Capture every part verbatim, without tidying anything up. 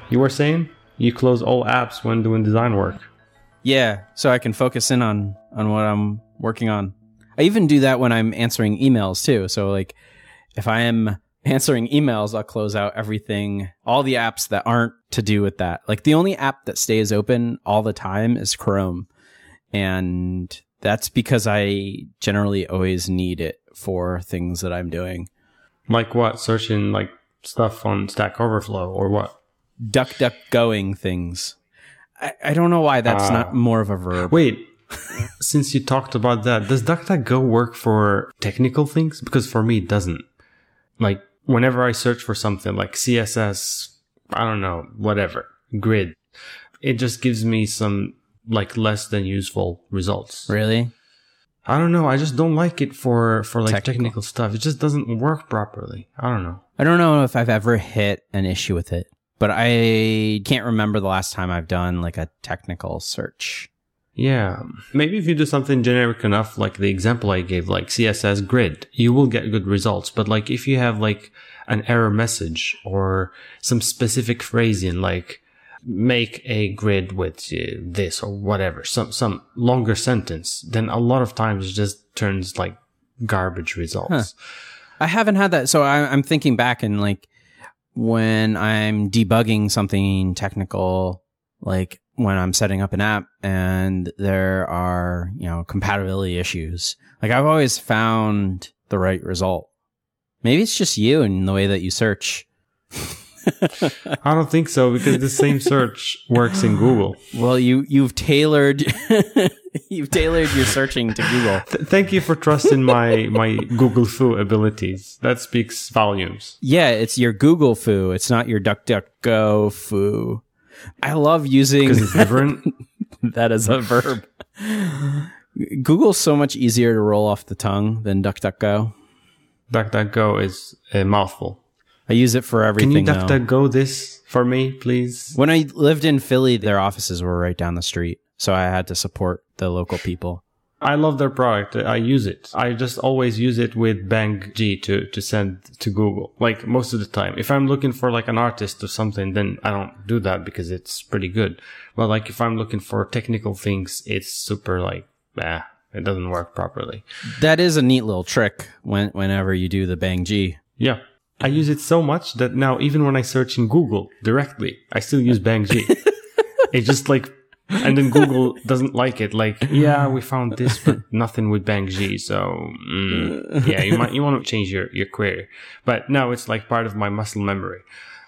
You were saying you close all apps when doing design work. Yeah, so I can focus in on, on what I'm working on. I even do that when I'm answering emails too. So like if I am answering emails, I'll close out everything, all the apps that aren't to do with that. Like the only app that stays open all the time is Chrome. And that's because I generally always need it for things that I'm doing. Like what? Searching like stuff on Stack Overflow or what? DuckDuckGoing things. I, I don't know why that's uh, not more of a verb. Wait, since you talked about that, does DuckDuckGo work for technical things? Because for me, it doesn't. Like, whenever I search for something like C S S, I don't know, whatever, grid, it just gives me some, like, less than useful results. Really? I don't know. I just don't like it for, for like, technical. technical stuff. It just doesn't work properly. I don't know. I don't know if I've ever hit an issue with it, but I can't remember the last time I've done, like, a technical search. Yeah. Maybe if you do something generic enough, like the example I gave, like C S S grid, you will get good results. But like if you have like an error message or some specific phrasing, like make a grid with uh, this or whatever, some, some longer sentence, then a lot of times it just turns like garbage results. Huh. I haven't had that. So I, I'm thinking back and like when I'm debugging something technical, like when I'm setting up an app and there are, you know, compatibility issues, like I've always found the right result. Maybe it's just you and the way that you search. I don't think so, because the same search works in Google. Well, you, you've tailored, you've tailored your searching to Google. Th- thank you for trusting my, my Google Foo abilities. That speaks volumes. Yeah, it's your Google Foo. It's not your DuckDuckGo Foo. I love using... Because it's different? That is a verb. Google's so much easier to roll off the tongue than DuckDuckGo. DuckDuckGo is a mouthful. I use it for everything. Can you DuckDuckGo this for me, please? When I lived in Philly, their offices were right down the street, so I had to support the local people. I love their product. I use it. I just always use it with BangG to, to send to Google. Like most of the time. If I'm looking for like an artist or something, then I don't do that because it's pretty good. But like if I'm looking for technical things, it's super like, ah, it doesn't work properly. That is a neat little trick when, whenever you do the BangG. Yeah. I use it so much that now even when I search in Google directly, I still use BangG. It's just like, and then Google doesn't like it. Like, yeah, we found this, but nothing with BangG. So, mm, yeah, you might, you want to change your, your query. But now it's like part of my muscle memory.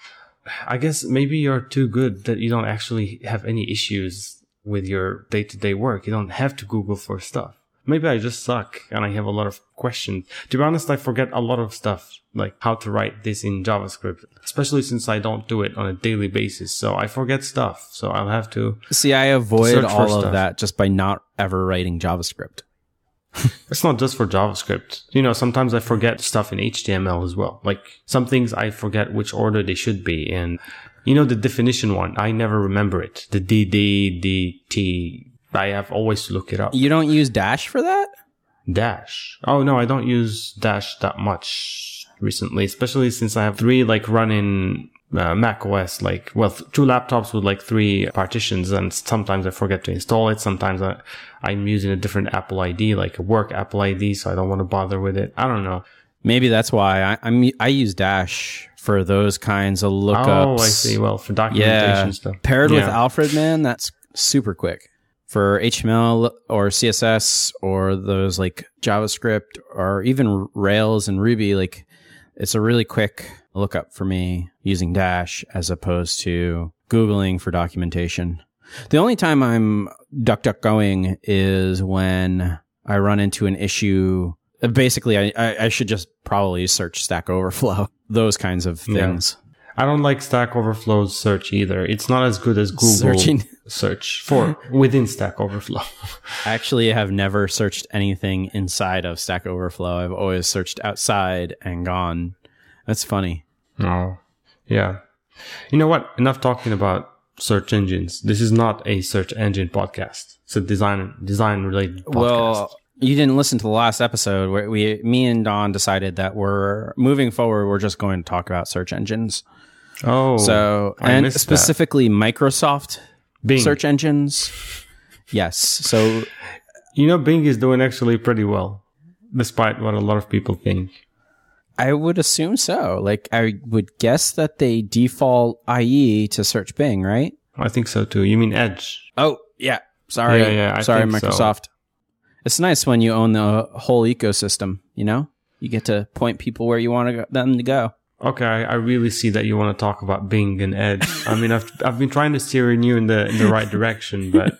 I guess maybe you're too good that you don't actually have any issues with your day-to-day work. You don't have to Google for stuff. Maybe I just suck and I have a lot of questions. To be honest, I forget a lot of stuff, like how to write this in JavaScript, especially since I don't do it on a daily basis. So I forget stuff. So I'll have to See, I avoid all of stuff. that just by not ever writing JavaScript. It's not just for JavaScript. You know, sometimes I forget stuff in H T M L as well. Like some things I forget which order they should be. And you know, the definition one, I never remember it. The D D D T. I have always to look it up. You don't use Dash for that? Dash. Oh, no, I don't use Dash that much recently, especially since I have three, like, running uh, Mac O S, like, well, th- two laptops with, like, three partitions, and sometimes I forget to install it. Sometimes I, I'm using a different Apple I D, like a work Apple I D, so I don't want to bother with it. I don't know. Maybe that's why. I I'm, I use Dash for those kinds of lookups. Oh, I see. Well, for documentation yeah. stuff. Paired yeah. with Alfred, man, that's super quick. For H T M L or C S S or those like JavaScript or even Rails and Ruby, like it's a really quick lookup for me using Dash as opposed to Googling for documentation. The only time I'm DuckDuckGoing is when I run into an issue. Basically, I, I should just probably search Stack Overflow, those kinds of things. Yeah. I don't like Stack Overflow's search either. It's not as good as Google Searching. search for within Stack Overflow. I actually have never searched anything inside of Stack Overflow. I've always searched outside and gone. That's funny. Oh, yeah. You know what? Enough talking about search engines. This is not a search engine podcast. It's a design design related podcast. Well, you didn't listen to the last episode where we, me and Don decided that we're moving forward. We're just going to talk about search engines. Oh, So, I and missed that. specifically Microsoft Bing. search engines. Yes. So, You know, Bing is doing actually pretty well, despite what a lot of people think. I would assume so. Like, I would guess that they default I E to search Bing, right? I think so too. You mean Edge? Oh, yeah. Sorry. Yeah, yeah, I Sorry, think so. Microsoft. It's nice when you own the whole ecosystem, you know? You get to point people where you want to go, them to go. Okay, I, I really see that you want to talk about Bing and Edge. I mean, I've I've been trying to steer you in the in the right direction, but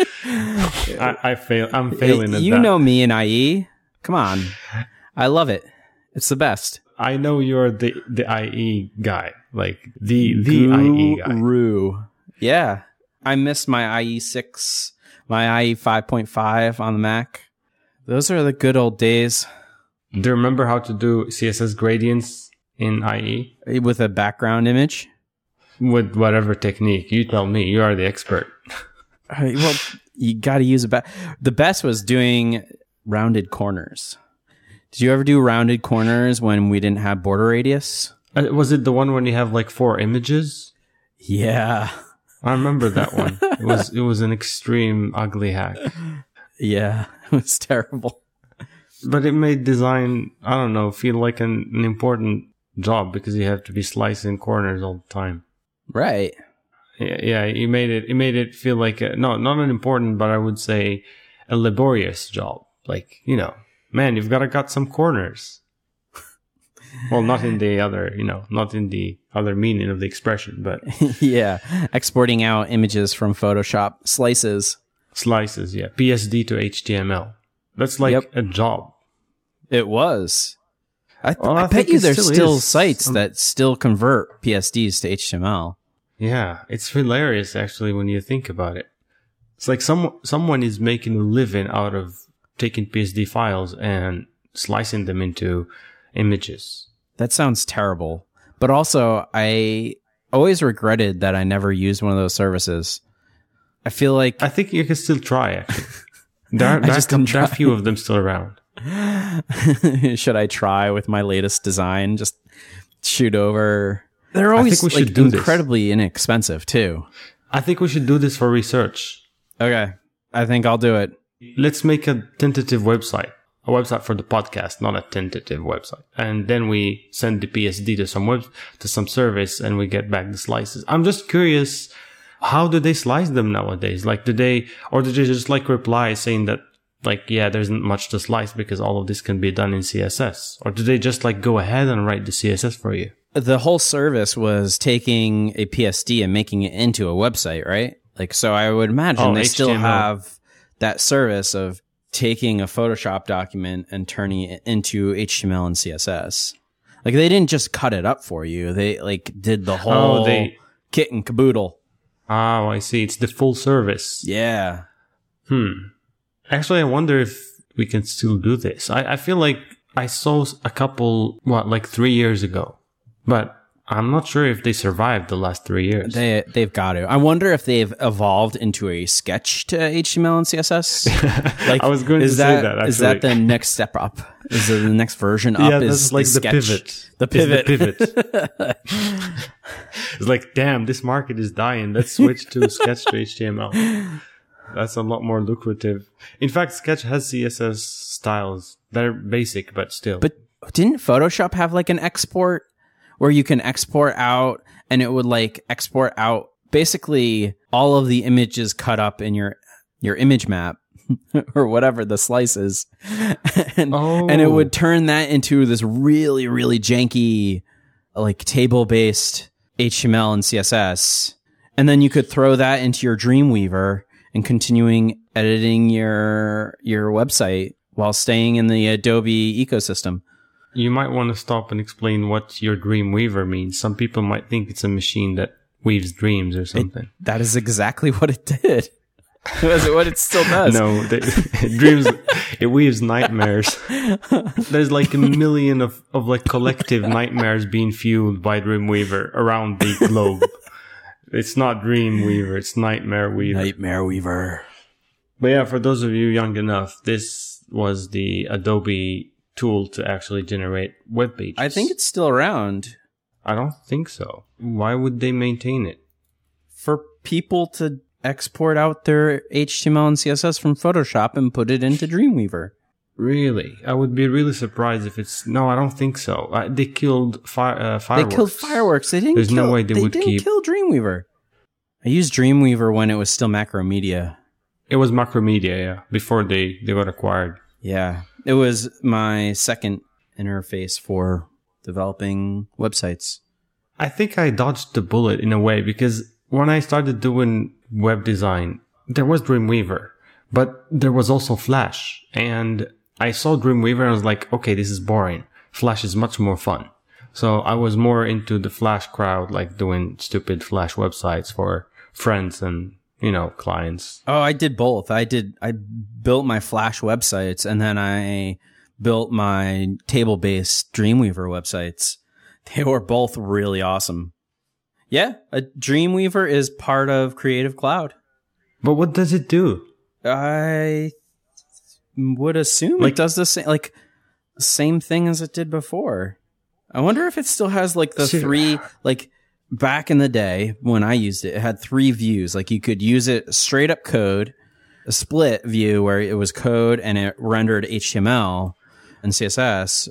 I, I fail. I'm failing at You that. know me and I E. Come on. I love it. It's the best. I know you're the the I E guy, like the the I E guy. Guru. Yeah. I miss my I E six, my I E five point five on the Mac. Those are the good old days. Do you remember how to do C S S gradients in I E With a background image. with whatever technique? You tell me. You are the expert. Uh, Well, you got to use a back. The best was doing rounded corners. Did you ever do rounded corners when we didn't have border radius? Uh, was it the one when you have like four images? Yeah. I remember that one. It was it was an extreme ugly hack. Yeah. It was terrible. But it made design, I don't know, feel like an, an important job because you have to be slicing corners all the time. Right. Yeah, yeah, it made it it made it feel like a, no, not an important, but I would say a laborious job. Like, you know, man, you've got to cut some corners. Well, not in the other, you know, not in the other meaning of the expression, but Yeah. Exporting out images from Photoshop slices. slices, yeah, P S D to H T M L. That's like Yep. a job. It was. I, th- Well, I I, bet think you it there's still still is. sites Um, that still convert P S Ds to H T M L. Yeah, it's hilarious actually when you think about it. It's like some someone is making a living out of taking P S D files and slicing them into images. That sounds terrible. But also, I always regretted that I never used one of those services. I feel like I think you can still try actually. There are, there, are, just didn't there are try. few of them still around. should I try with my latest design? Just shoot over. They're always think we should like do this. incredibly inexpensive too. I think we should do this for research. Okay, I think I'll do it. Let's make a tentative website. A website for the podcast, not a tentative website. And then we send the P S D to some web, to some service and we get back the slices. I'm just curious, how do they slice them nowadays? Like, do they, or do they just like reply saying that, like, yeah, there isn't much to slice because all of this can be done in C S S? Or do they just like go ahead and write the C S S for you? The whole service was taking a P S D and making it into a website, right? Like, so I would imagine Oh, they H T M L. still have that service of taking a Photoshop document and turning it into H T M L and C S S. Like, they didn't just cut it up for you. They like did the whole Oh, they- kit and caboodle. Oh, I see. It's the full service. Yeah. Hmm. Actually, I wonder if we can still do this. I, I feel like I saw a couple, what, like three years ago. But I'm not sure if they survived the last three years. They they've got to. I wonder if they've evolved into a sketch to H T M L and C S S. Like, I was going is to that, say that, Is that actually. the next step up? Is it the next version up? yeah, is that's like is the sketch? pivot. The pivot. It's the pivot. It's like, damn, this market is dying. Let's switch to Sketch to H T M L. That's a lot more lucrative. In fact, Sketch has C S S styles that are basic, but still. But didn't Photoshop have like an export where you can export out and it would like export out basically all of the images cut up in your your image map or whatever the slice is. and, Oh. and it would turn that into this really, really janky like table-based H T M L and C S S. And then you could throw that into your Dreamweaver and continuing editing your your website while staying in the Adobe ecosystem. You might want to stop and explain what your Dreamweaver means. Some people might think it's a machine that weaves dreams or something. That is exactly what it did. That's what it still does. No, they, dreams, it weaves nightmares. There's like a million of, of like collective nightmares being fueled by Dreamweaver around the globe. It's not Dreamweaver, it's Nightmare Weaver. Nightmare Weaver. But yeah, for those of you young enough, this was the Adobe tool to actually generate web pages. I think it's still around. I don't think so. Why would they maintain it? For people to export out their H T M L and C S S from Photoshop and put it into Dreamweaver. Really? I would be really surprised if it's... No, I don't think so. Uh, they killed fire, uh, Fireworks. They killed Fireworks. They didn't There's kill, no way they, they would didn't keep... kill Dreamweaver. I used Dreamweaver when it was still Macromedia. It was Macromedia, yeah, before they, they got acquired. Yeah. It was my second interface for developing websites. I think I dodged the bullet in a way because when I started doing web design, there was Dreamweaver, but there was also Flash. And I saw Dreamweaver and I was like, okay, this is boring. Flash is much more fun. So I was more into the Flash crowd, like doing stupid Flash websites for friends and, you know, clients. Oh, I did both. I did. I built my Flash websites and then I built my table-based Dreamweaver websites. They were both really awesome. Yeah, a Dreamweaver is part of Creative Cloud. But what does it do? I would assume Like- it does the same, like same thing as it did before. I wonder if it still has like the Ser- three, like back in the day when I used it, it had three views. Like you could use it straight up code, a split view where it was code and it rendered H T M L and C S S,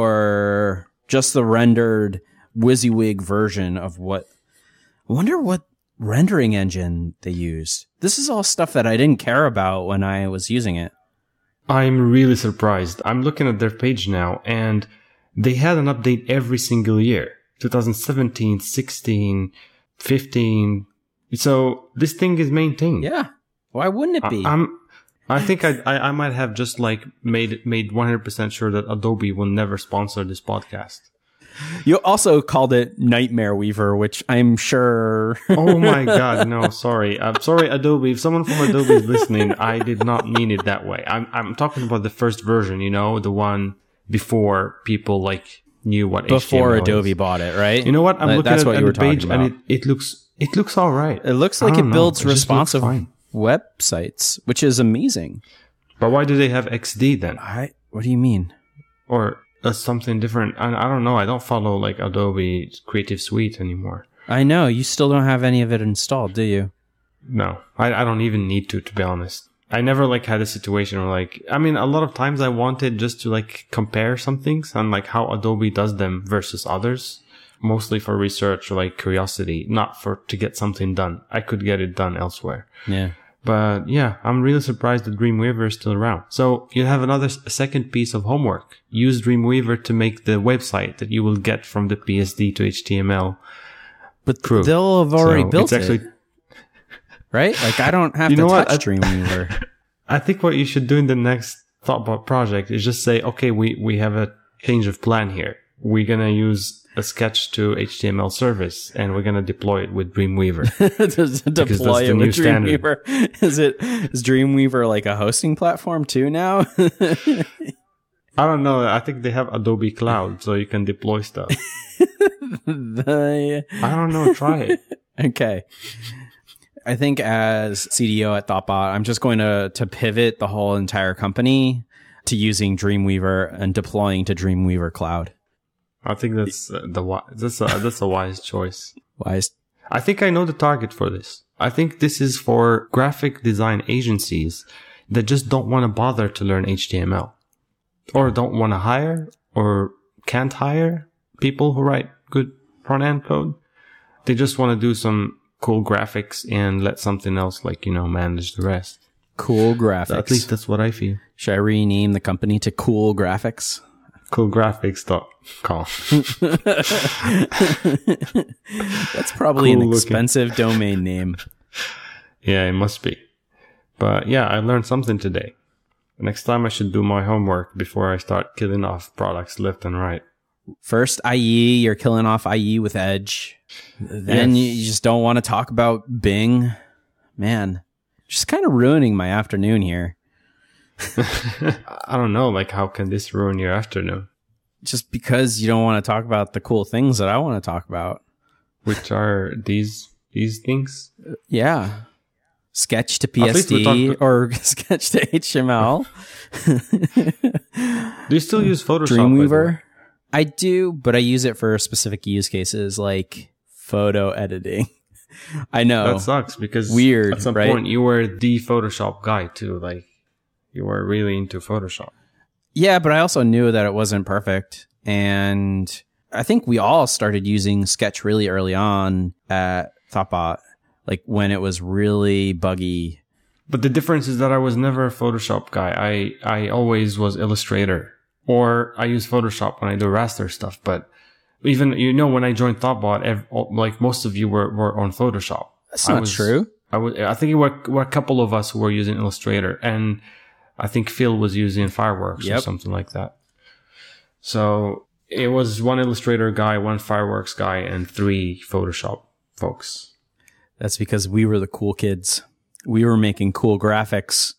or just the rendered WYSIWYG version of what. I wonder what rendering engine they used. This is all stuff that I didn't care about when I was using it. I'm really surprised. I'm looking at their page now and they had an update every single year. twenty seventeen, sixteen, fifteen. So this thing is maintained. Yeah. Why wouldn't it be? I, I'm, I think I, I, I might have just like made, made one hundred percent sure that Adobe will never sponsor this podcast. You also called it Nightmare Weaver, which I'm sure. Oh my God. No, sorry. I'm sorry, Adobe. If someone from Adobe is listening, I did not mean it that way. I'm, I'm talking about the first version, you know, the one before people like knew what Before H T M L Adobe is. bought it, right? You know what? I'm Like, looking that's at, what at you were the page talking and about. it, it looks, it looks all right. It looks I like don't it know. builds It just looks responsive fine. websites, which is amazing. But why do they have X D then? I, what do you mean? Or uh, something different? I, I don't know. I don't follow like Adobe Creative Suite anymore. I know. You still don't have any of it installed, do you? No, I, I don't even need to, to be honest. I never like had a situation where like, I mean, a lot of times I wanted just to like compare some things and like how Adobe does them versus others, mostly for research or like curiosity, not for to get something done. I could get it done elsewhere. Yeah. But yeah, I'm really surprised that Dreamweaver is still around. So you have another s- second piece of homework. Use Dreamweaver to make the website that you will get from the P S D to H T M L. But Proof. they'll have already So built it's actually, it, right? Like I don't have You to know what? touch I- Dreamweaver. I think what you should do in the next Thoughtbot project is just say, okay, we, we have a change of plan here. We're going to use a Sketch to H T M L service and we're going to deploy it with Dreamweaver. Does it Because deploy that's the it new with standard. Dreamweaver? Is it is Dreamweaver like a hosting platform too now? I don't know. I think they have Adobe Cloud so you can deploy stuff. The- I don't know. Try it. okay. I think as C D O at Thoughtbot, I'm just going to to pivot the whole entire company to using Dreamweaver and deploying to Dreamweaver Cloud. I think that's uh, the wi- that's a, that's a wise choice. Wise. I think I know the target for this. I think this is for graphic design agencies that just don't want to bother to learn H T M L or don't want to hire or can't hire people who write good front end code. They just want to do some cool graphics and let something else like, you know, manage the rest. Cool Graphics. At least that's what I feel. Should I rename the company to Cool Graphics? cool graphics dot com. That's probably Cool an looking. expensive domain name. Yeah, it must be. But yeah, I learned something today. Next time I should do my homework before I start killing off products left and right. First I E, you're killing off I E with Edge. Then Yes. you just don't want to talk about Bing. Man, just kind of ruining my afternoon here. I don't know, like how can this ruin your afternoon? Just because you don't want to talk about the cool things that I want to talk about. Which are these these things? Yeah. Sketch to P At S least we D talked- or Sketch to H T M L. Do you still use Photoshop? by the way? Dreamweaver. I do, but I use it for specific use cases like photo editing. I know. That sucks because Weird, at some right? point you were the Photoshop guy too. Like you were really into Photoshop. Yeah, but I also knew that it wasn't perfect. And I think we all started using Sketch really early on at Thoughtbot, like when it was really buggy. But the difference is that I was never a Photoshop guy. I, I always was Illustrator, or I use Photoshop when I do raster stuff. But even, you know, when I joined Thoughtbot, ev- like most of you were, were on Photoshop. That's not I was, true. I was, I think it were, were a couple of us who were using Illustrator, and I think Phil was using Fireworks Yep. or something like that. So it was one Illustrator guy, one Fireworks guy, and three Photoshop folks. That's because we were the cool kids. We were making cool graphics.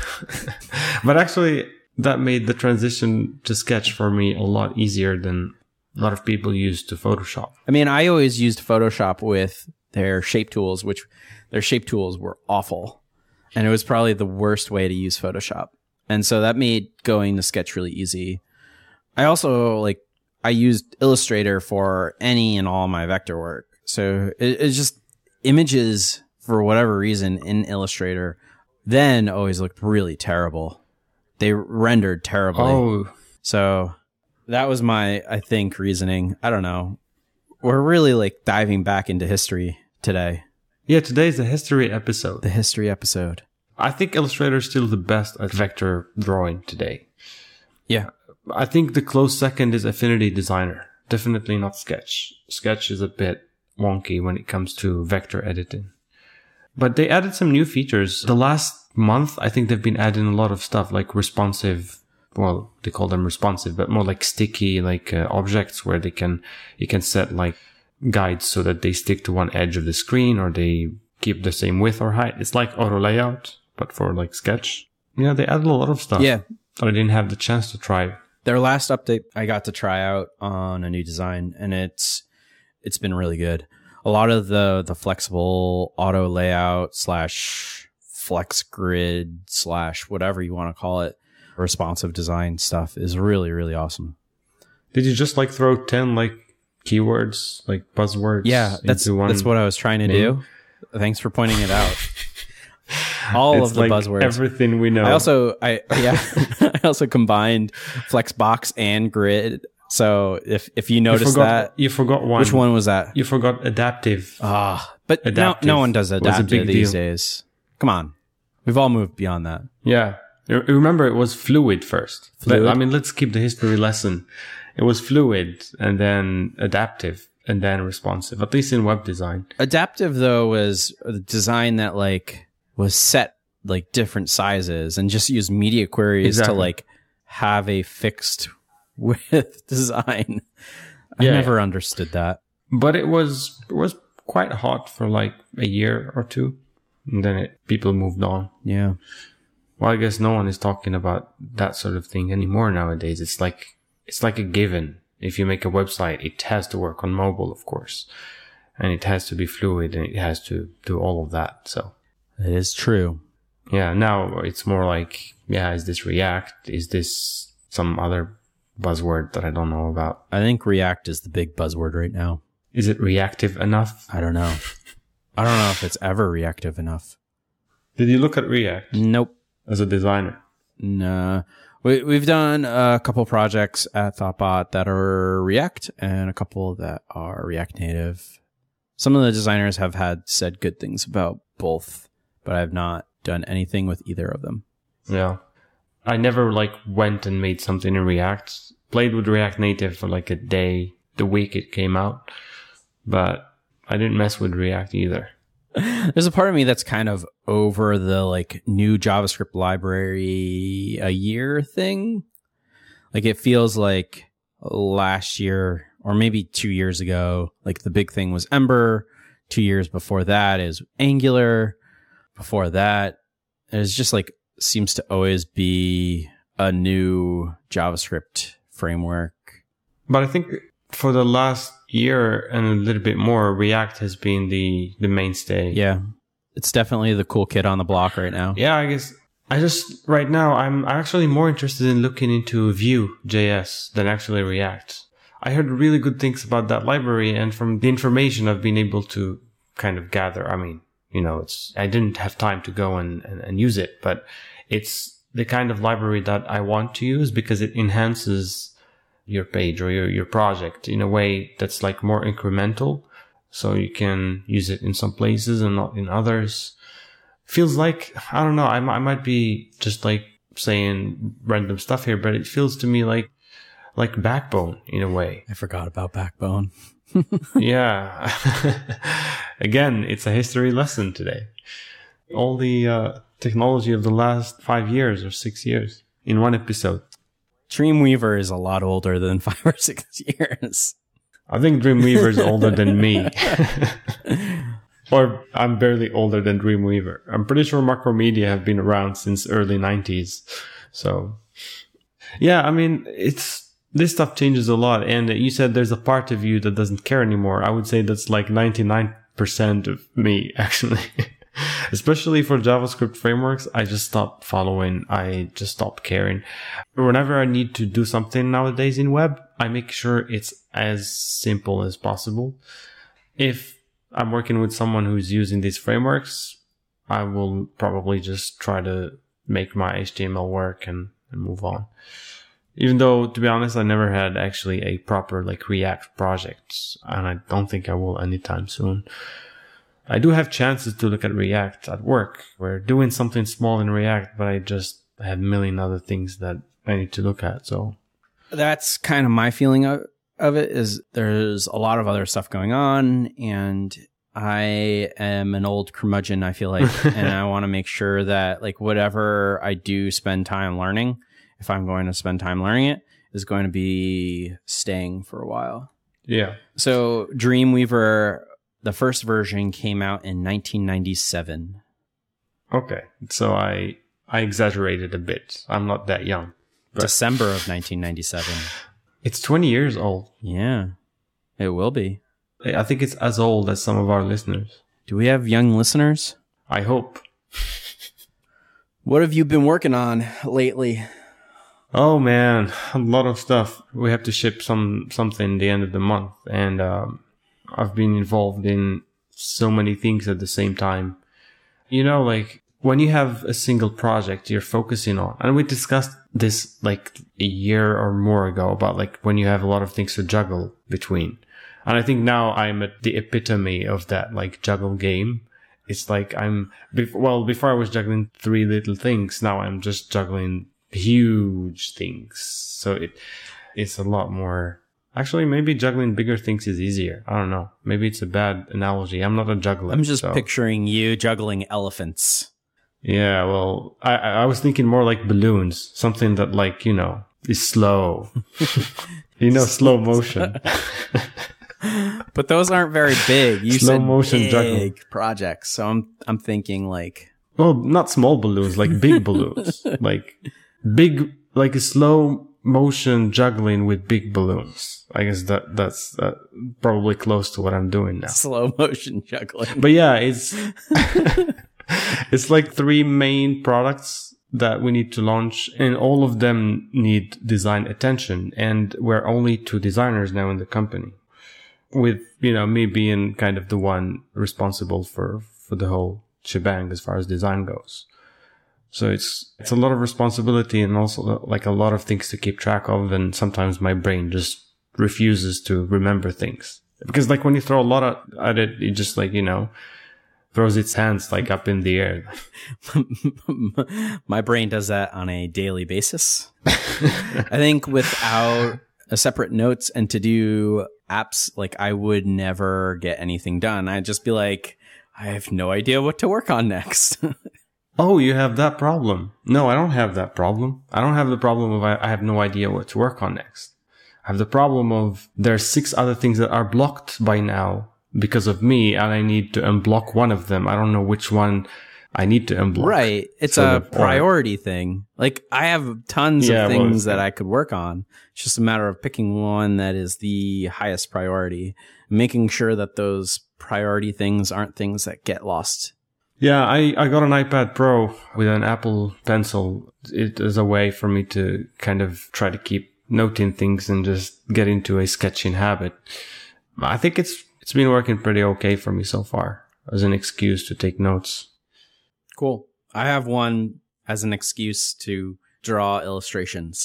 But actually, that made the transition to Sketch for me a lot easier than a lot of people used to Photoshop. I mean, I always used Photoshop with their shape tools, which their shape tools were awful. And it was probably the worst way to use Photoshop. And so that made going to Sketch really easy. I also, like, I used Illustrator for any and all my vector work. So it, it's just images, for whatever reason, in Illustrator then always looked really terrible. They rendered terribly. Oh, So that was my, I think, reasoning. I don't know. We're really like diving back into history today. yeah, today's the history episode. The history episode. I think Illustrator is still the best at vector drawing today. Yeah. I think the close second is Affinity Designer. Definitely not Sketch. Sketch is a bit wonky when it comes to vector editing. But they added some new features. The last month, I think they've been adding a lot of stuff like responsive. Well, they call them responsive, but more like sticky, like uh, objects where they can, you can set like guides so that they stick to one edge of the screen or they keep the same width or height. It's like auto layout, but for like Sketch. Yeah, they added a lot of stuff. Yeah. That I didn't have the chance to try. Their last update I got to try out on a new design, and it's it's been really good. A lot of the the flexible auto layout slash flex grid slash whatever you want to call it, responsive design stuff is really, really awesome. Did you just like throw ten like keywords, like buzzwords? Yeah, that's into one that's what I was trying to name? do. Thanks for pointing it out. All It's of the like buzzwords. everything we know. I also I yeah I also combined Flexbox and Grid. So if if you you noticed forgot, that, you forgot one. which one was that? You forgot adaptive. Ah, but no, Adaptive no one does was a adaptive big these deal. days. Come on, we've all moved beyond that. Yeah. I remember it was fluid first. Fluid? Let- I mean, let's keep the history lesson. It was fluid and then adaptive and then responsive, at least in web design. Adaptive though was a design that like was set like different sizes and just used media queries Exactly. to like have a fixed width design. I Yeah, never understood that. But it was, it was quite hot for like a year or two. And then it, people moved on. Yeah. Well, I guess no one is talking about that sort of thing anymore nowadays. It's like, it's like a given. If you make a website, it has to work on mobile, of course. And it has to be fluid and it has to do all of that. So, It is true. yeah, now it's more like, yeah, is this React? Is this some other buzzword that I don't know about? I think React is the big buzzword right now. Is it reactive enough? I don't know. I don't know if it's ever reactive enough. Did you look at React Nope. as a designer? No. We, we've done a couple projects at Thoughtbot that are React and a couple that are React Native. Some of the designers have had said good things about both, but I've not done anything with either of them. Yeah. I never like went and made something in React. Played with React Native for like a day, the week it came out. But I didn't mess with React either. There's a part of me that's kind of over the like new JavaScript library a year thing. Like it feels like last year or maybe two years ago, like the big thing was Ember. Two years before that is Angular. Before that, it's just like seems to always be a new JavaScript framework. But I think for the last year and a little bit more, React has been the, the mainstay. Yeah. It's definitely the cool kid on the block right now. Yeah, I guess I just, right now, I'm actually more interested in looking into Vue J S than actually React. I heard really good things about that library, and from the information I've been able to kind of gather, I mean, you know, it's, I didn't have time to go and, and, and use it, but it's the kind of library that I want to use because it enhances your page or your, your project in a way that's like more incremental. So you can use it in some places and not in others. Feels like, I don't know, I, I might be just like saying random stuff here, but it feels to me like, like Backbone in a way. I forgot about Backbone. Yeah. Again, it's a history lesson today. All the uh, technology of the last five years or six years in one episode. Dreamweaver is a lot older than five or six years. I think Dreamweaver is older than me. Or I'm barely older than Dreamweaver. I'm pretty sure Macromedia have been around since early nineties. So, yeah, I mean, it's this stuff changes a lot. And you said there's a part of you that doesn't care anymore. I would say that's like ninety-nine percent of me, actually. Especially for JavaScript frameworks, I just stopped following. I just stopped caring. Whenever I need to do something nowadays in web, I make sure it's as simple as possible. If I'm working with someone who's using these frameworks, I will probably just try to make my H T M L work and, and move on. Even though, to be honest, I never had actually a proper like React project, and I don't think I will anytime soon. I do have chances to look at React at work. We're doing something small in React, but I just have a million other things that I need to look at. So that's kind of my feeling of, of it is there's a lot of other stuff going on, and I am an old curmudgeon, I feel like, and I want to make sure that like whatever I do spend time learning, if I'm going to spend time learning it, is going to be staying for a while. Yeah. So Dreamweaver, the first version came out in nineteen ninety-seven. Okay. So I I exaggerated a bit. I'm not that young. But December of nineteen ninety-seven. It's twenty years old. Yeah, it will be. I think it's as old as some of our listeners. Do we have young listeners? I hope. What have you been working on lately? Oh man, a lot of stuff. We have to ship some something the end of the month, and um, I've been involved in so many things at the same time. You know, like when you have a single project you're focusing on, and we discussed this like a year or more ago about like when you have a lot of things to juggle between. And I think now I'm at the epitome of that like juggle game. It's like I'm, well, before I was juggling three little things. Now I'm just juggling huge things. So it, it's a lot more. Actually, maybe juggling bigger things is easier. I don't know. Maybe it's a bad analogy. I'm not a juggler. I'm just so. picturing you juggling elephants. Yeah, well, I I was thinking more like balloons. Something that like, you know, is slow. You know, slow motion. But those aren't very big. You slow said motion big juggling projects. So I'm I'm thinking like, well, not small balloons, like big balloons. Like big, like a slow motion juggling with big balloons. I guess that that's uh, probably close to what I'm doing now. Slow motion juggling. But yeah, it's it's like three main products that we need to launch, and all of them need design attention. And we're only two designers now in the company, with, you know, me being kind of the one responsible for, for the whole shebang as far as design goes. So it's, it's a lot of responsibility and also like a lot of things to keep track of. And sometimes my brain just refuses to remember things, because like when you throw a lot of, at it, it just like, you know, throws its hands like up in the air. My brain does that on a daily basis. I think without a separate notes and to do apps, like I would never get anything done. I'd just be like, I have no idea what to work on next. Oh, you have that problem. No, I don't have that problem. I don't have the problem of I, I have no idea what to work on next. I have the problem of there are six other things that are blocked by now because of me, and I need to unblock one of them. I don't know which one I need to unblock. Right. It's a priority thing. Like I have tons yeah, of things well, that I could work on. It's just a matter of picking one that is the highest priority, making sure that those priority things aren't things that get lost. Yeah, I, I got an iPad Pro with an Apple Pencil. It is a way for me to kind of try to keep noting things and just get into a sketching habit. I think it's it's been working pretty okay for me so far as an excuse to take notes. Cool. I have one as an excuse to draw illustrations.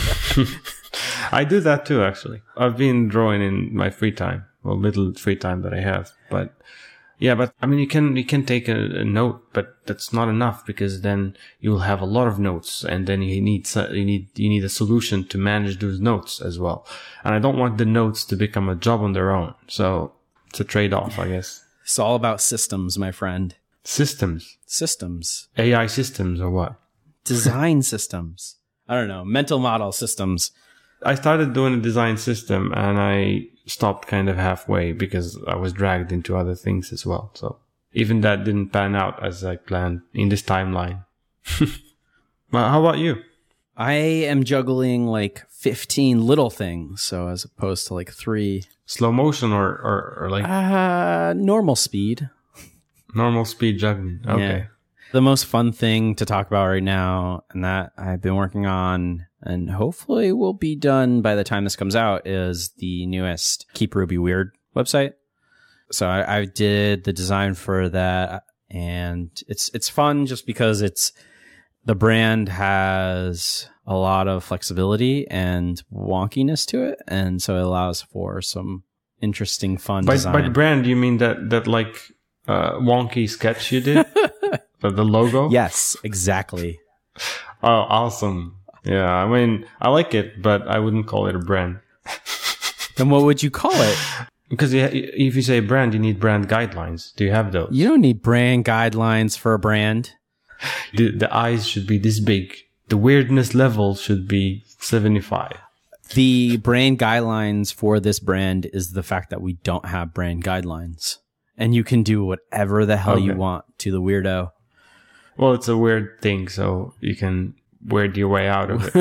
I do that too, actually. I've been drawing in my free time, well, little free time that I have. But yeah, but I mean, you can you can take a, a note, but that's not enough, because then you'll have a lot of notes, and then you need you need you need a solution to manage those notes as well. And I don't want the notes to become a job on their own. So it's a trade-off, I guess. It's all about systems, my friend. Systems. Systems. A I systems or what? Design systems. I don't know. Mental model systems. I started doing a design system and I stopped kind of halfway because I was dragged into other things as well. So even that didn't pan out as I planned in this timeline. Well, how about you? I am juggling like fifteen little things. So as opposed to like three. Slow motion or, or, or like? Uh, normal speed. Normal speed juggling. Okay. Yeah. The most fun thing to talk about right now, and that I've been working on, and hopefully will be done by the time this comes out, is the newest Keep Ruby Weird website. So I, I did the design for that, and it's it's fun just because it's the brand has a lot of flexibility and wonkiness to it, and so it allows for some interesting, fun by, design. By brand, you mean that that like uh, wonky sketch you did? the, the logo? Yes, exactly. Oh, awesome. Yeah, I mean, I like it, but I wouldn't call it a brand. Then what would you call it? Because if you say brand, you need brand guidelines. Do you have those? You don't need brand guidelines for a brand. The, the eyes should be this big. The weirdness level should be seventy-five. The brand guidelines for this brand is the fact that we don't have brand guidelines. And you can do whatever the hell okay. you want to the weirdo. Well, it's a weird thing, so you can weird your way out of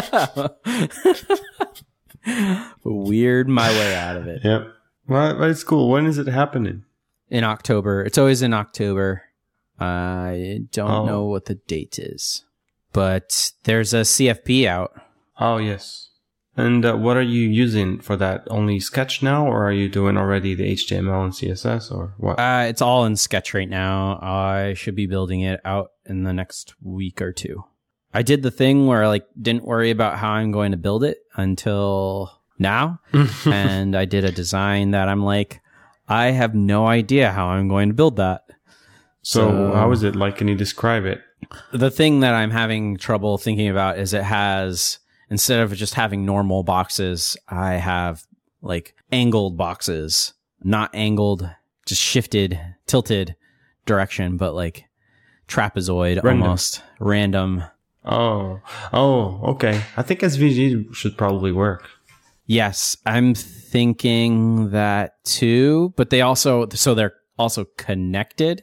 it. Weird my way out of it. Yep. Well, but it's cool. When is it happening? In October. It's always in October. I don't oh. know what the date is. But there's a C F P out. Oh, yes. And uh, what are you using for that? Only Sketch now, or are you doing already the H T M L and C S S, or what? Uh, it's all in Sketch right now. I should be building it out in the next week or two. I did the thing where I like didn't worry about how I'm going to build it until now. And I did a design that I'm like, I have no idea how I'm going to build that. So, so how is it? Like, can you describe it? The thing that I'm having trouble thinking about is it has, instead of just having normal boxes, I have like angled boxes, not angled, just shifted, tilted direction, but like trapezoid, random. Almost random. Oh, oh, okay. I think S V G should probably work. Yes, I'm thinking that too, but they also, so they're also connected.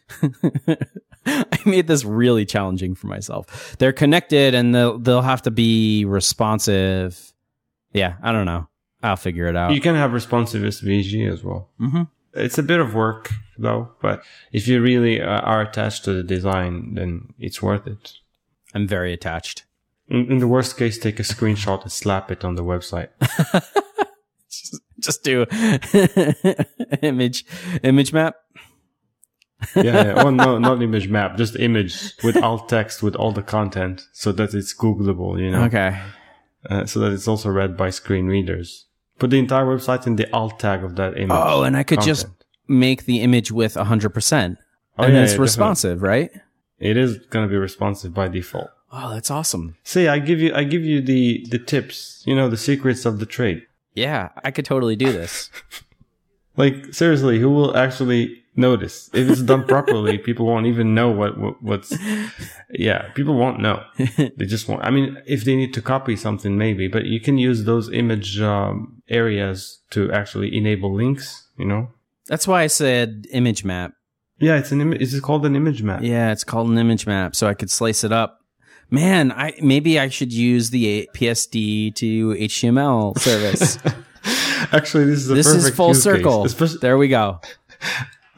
I made this really challenging for myself. They're connected and they'll, they'll have to be responsive. Yeah, I don't know. I'll figure it out. You can have responsive S V G as well. Mm-hmm. It's a bit of work though, but if you really uh, are attached to the design, then it's worth it. I'm very attached. In, in the worst case, take a screenshot and slap it on the website. just, just do image image map. yeah, yeah. Well, no, not image map, just image with alt text with all the content so that it's Googleable, you know? Okay. Uh, so that it's also read by screen readers. Put the entire website in the alt tag of that image. Oh, and I could content. Just make the image with one hundred percent. Oh, and yeah, it's yeah, responsive, definitely. Right? It is going to be responsive by default. Oh, that's awesome. See, I give you I give you the, the tips, you know, the secrets of the trade. Yeah, I could totally do this. Like, seriously, who will actually notice? If it's done properly, people won't even know what, what what's... Yeah, people won't know. They just won't. I mean, if they need to copy something, maybe. But you can use those image um, areas to actually enable links, you know? That's why I said image map. Yeah, it's an Im- is it called an image map? Yeah, it's called an image map, so I could slice it up. Man, I maybe I should use the P S D to H T M L service. Actually, this is a this perfect is full use circle. Especially- there we go.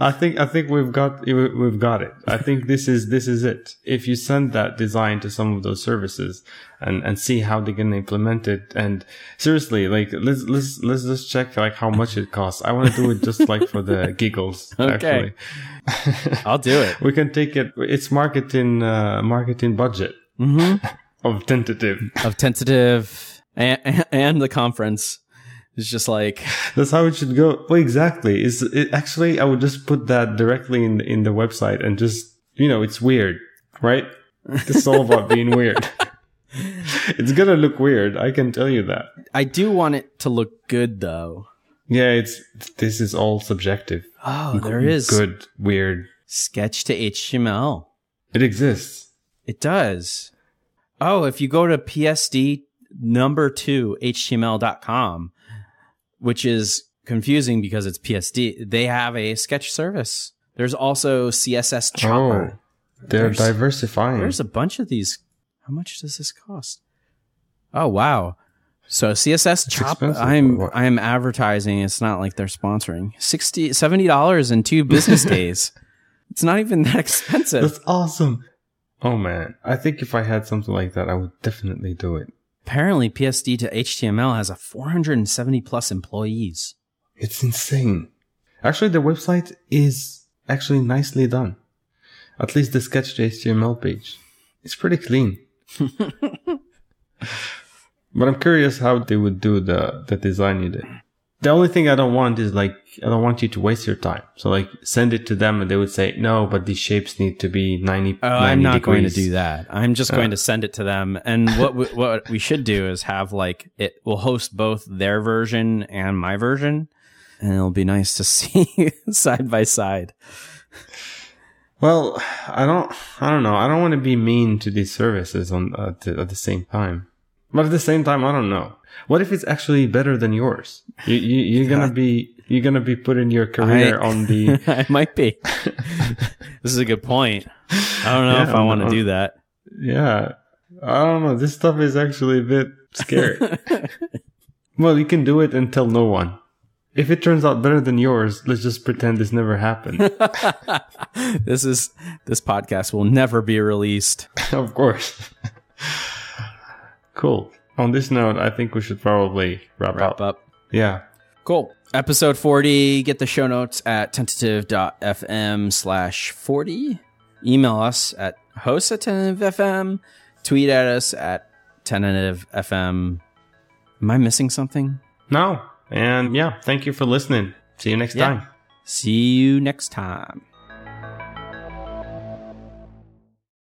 I think I think we've got we've got it. I think this is this is it. If you send that design to some of those services and, and see how they're gonna implement it, and seriously, like let's let's let's just check like how much it costs. I want to do it just like for the giggles. Okay, actually. I'll do it. We can take it. It's marketing uh, marketing budget mm-hmm. of tentative of tentative and, and the conference. It's just like that's how it should go. Well, exactly. Is it actually? I would just put that directly in in the website and just you know, it's weird, right? It's all about being weird. It's gonna look weird. I can tell you that. I do want it to look good, though. Yeah, it's this is all subjective. Oh, there is good, weird sketch to H T M L. It exists. It does. Oh, if you go to P S D number two H T M L dot com. Which is confusing because it's P S D. They have a sketch service. There's also C S S Chopper. Oh, they're there's, diversifying. There's a bunch of these. How much does this cost? Oh, wow. So C S S Chopper, I'm I'm advertising. It's not like they're sponsoring. sixty dollars, seventy dollars in two business days. It's not even that expensive. That's awesome. Oh, man. I think if I had something like that, I would definitely do it. Apparently, P S D to H T M L has a four hundred seventy plus employees. It's insane. Actually, the website is actually nicely done. At least the sketch to H T M L page. It's pretty clean. But I'm curious how they would do the, the design you did. The only thing I don't want is like, I don't want you to waste your time. So like send it to them and they would say, no, but these shapes need to be ninety, oh, ninety I'm not degrees. going to do that. I'm just uh, going to send it to them. And what we, what we should do is have like, it will host both their version and my version. And it'll be nice to see side by side. Well, I don't, I don't know. I don't want to be mean to these services on uh, to, at the same time. But at the same time, I don't know. What if it's actually better than yours? You, you, you're gonna be, you're gonna be putting your career I, on the. I might be. This is a good point. I don't know yeah, if I want to do that. Yeah, I don't know. This stuff is actually a bit scary. Well, you can do it and tell no one. If it turns out better than yours, let's just pretend this never happened. This is this podcast will never be released. Of course. Cool. On this note, I think we should probably wrap, wrap up. up. Yeah. Cool. Episode forty. Get the show notes at tentative.fm slash 40. Email us at hosts at tentativefm. Tweet at us at tentativefm. Am I missing something? No. And yeah, thank you for listening. See you next yeah. time. See you next time.